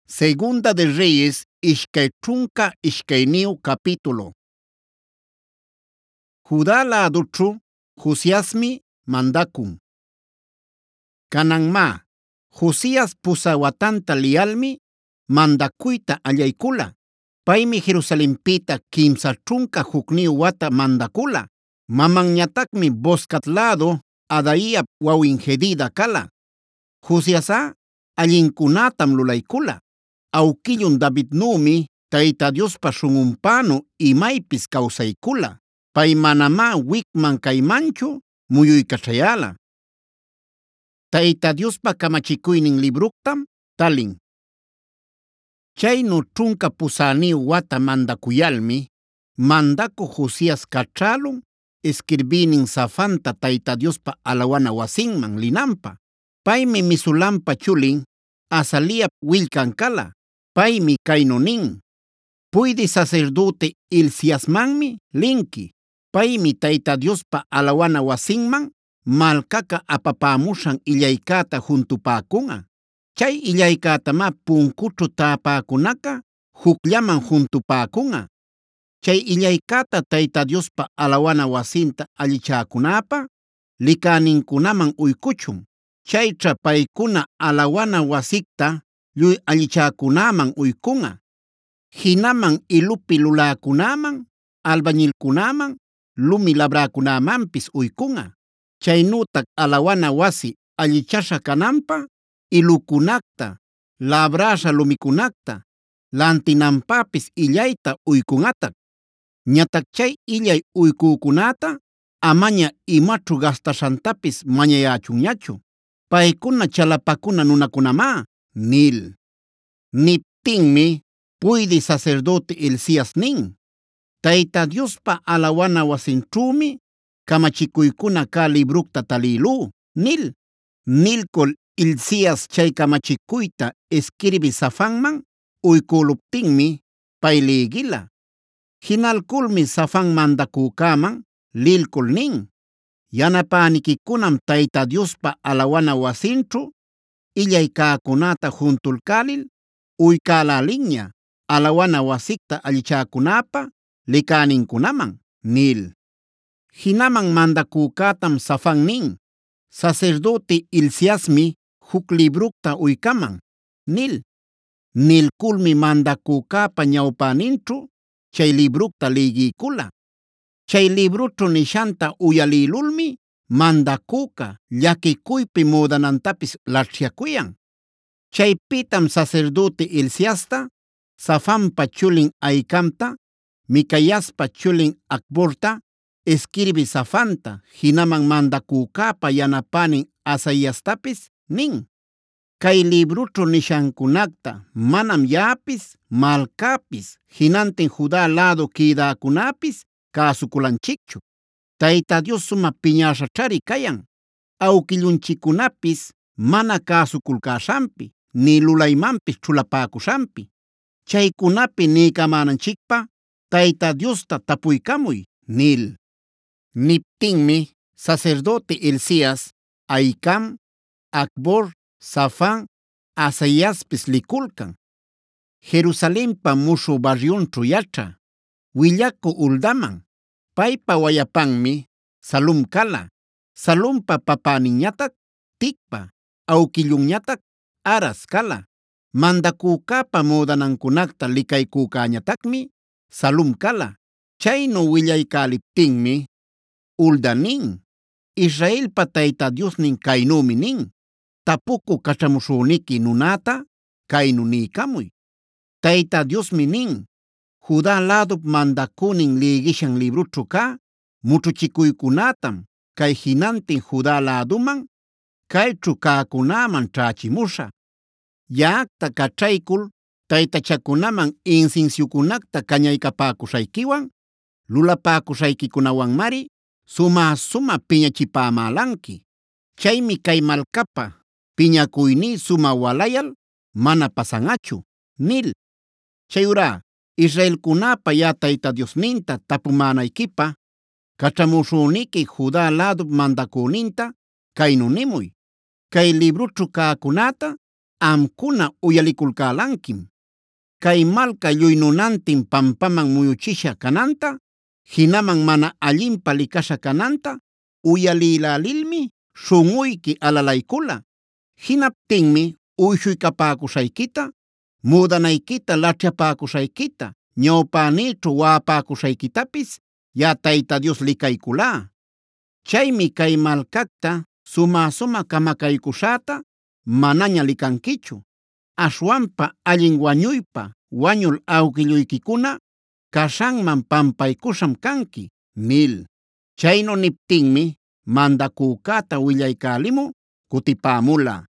Segunda de Reyes, ishkay trunka ishkayniyu capítulo. Judá ladućhu Josiasmi mandakun. Kananma, Josias pusa watanta liyalmi mandakuyta allaykula. Paymi Jerusalempita kimsa trunka hukniyu wata mandakula. Mamanñatakmi Boscat lado Adaiap wawin Jedida kala. Josias'a allinkunatam lulaykula. Awkillun Davidnumi Tayta Diospa shun'unpanu imaypis kawsaykula. Pay manama wikman kaymanchu muyuykaćhayala. Tayta Diospa kamachikuynin libruktam talin. Chaynu trunka pusaniyu wata mandakuyalmi mandaku Josias kach'alun escribinin Safanta Tayta Diospa alawana wasinman linanpa. Paymi Mesulampa chulin Azaliap willkan kala. Paymi kaynu nin: Puydi sacerdote Hilciasmanmi linki. Paymi Tayta Diospa alawana wasinman malkaka apapamushan illaykata juntupakun'a. Chay illaykatama punkućhu taapakunaka hukllaman juntupakun'a. Chay illaykata Tayta Diospa alawana wasinta allichakunapa likaninkunaman uykuchun. Chaycha paykuna alawana wasikta lluy allichakunaman uykun'a. Hinaman ilupi lulakunaman, albañilkunaman, lumi labrakunamanpis uykun'a. Chaynutak alawana wasi allichasha kananpa ilukunakta, labrasha lumikunakta, lantinanpapis illayta uykun'atak. Ñatak chay illay uykukunata amaña imaćhu gastashantapis mañayachunñachu. Paykuna chalapakuna nunakunamá nil. Niptinmi puydi sacerdote Hilcias nin: Tayta Diospa alawana wasinćhumi kamachikuykuna ka librukta talilú nil. Nilkul Hilcias chay kamachikuyta escribi Safanman uykuluptinmi pay liygila. Hinalkulmi Safan mandakükaman lilkul nin: Yanapanikikunam Tayta Diospa alawana wasinćhu illaykäkunata juntulkalil uykalalinña alawana wasikta allichakunapa likaninkunaman nil. Hinaman mandakükatam Safan nin: Sacerdote Hilciasmi huk librukta uykaman nil. Nilkulmi mandakükapa ñawpäninćhu chay librukta liygikula. Chay librućhu nishanta uyalilulmi mandaküka llakikuypi mudanantapis laćhyakuyan. Chaypitam sacerdote Hilciasta, Safanpa chulin Ahicamta, Micaiaspa chulin Acborta escribi Safanta, hinaman mandakükapa yanapanin Asaiastapis nin: Kay librućhu nishankunakta manam yaapis, malkapis, hinantin Judá lado quïdakunapis kasukulanchikchu. Tayta Dios suma piñashaćhari kayan. Awkillunchikkunapis mana kasukulkashanpi, ni lulaymanpis chulapakushanpi. Chaykunapi niykamänanchikpa Tayta Diosta tapuykamuy nil. Niptinmi sacerdote Hilcias, Ahicam, Acbor, Safan, Asaiaspis likulkan. Jerusalempa mushu barriunćhu yachrä willaku Uldaman. Paypa wayapanmi Salum kala. Salumpa papaninñatak Tikpa, awkillunñatak Aras kala. Mandakükapa mudanankunakta likaykükañatakmi Salum kala. Chaynu willaykaliptinmi Ulda nin: Israelpa Tayta Diosnin kaynumi nin: Tapuku kach'amushuniki nunata kaynu niykamuy. Tayta Diosmi nin: Judá ladup mandakünin liygishan librućhu ka mućhuchikuykunatam kay hinantin Judá laduman kayćhu ka'kunaman ćhächimushä. Ya'acta kach'aykul taytachakunaman incensiokunakta kañaykapäkushaykiwan lulapäkushaykikunawanmari suma piñachipämälanki. Chaymi kay malkapa piñakuyní suma walayal mana pasan'achu nil. Chayurá Israelkunapa ya Tayta Diosninta tapumänaykipa kach'amushuniki Judá ladup mandaküninta kaynu nimuy: Kay librućhu ka'kunata amkuna uyalikulcälanquim. Kay malca lluy nunantin pampaman muyuchisha cananta, hinaman mana allinpa licasha cananta uyalïlälilmi śhun'uyki alalaycula. Jinaptinmi uyshuycapäcuśhaykita, mudanaykita laćhyapäcuśhaykita, ñawpänïćhu wa'apäcuśhaykitapis ya'a Tayta Dios licayculá. Chaymi kay malcacta sumä camacaycuśhäta manaña licanquichu. Aśhwanpa allin wañuypa wañul awquilluykikuna caśhanman pampaycuśham canqui” nil. Chaynu niptinmi mandacücäta willaycälimü kutipämula.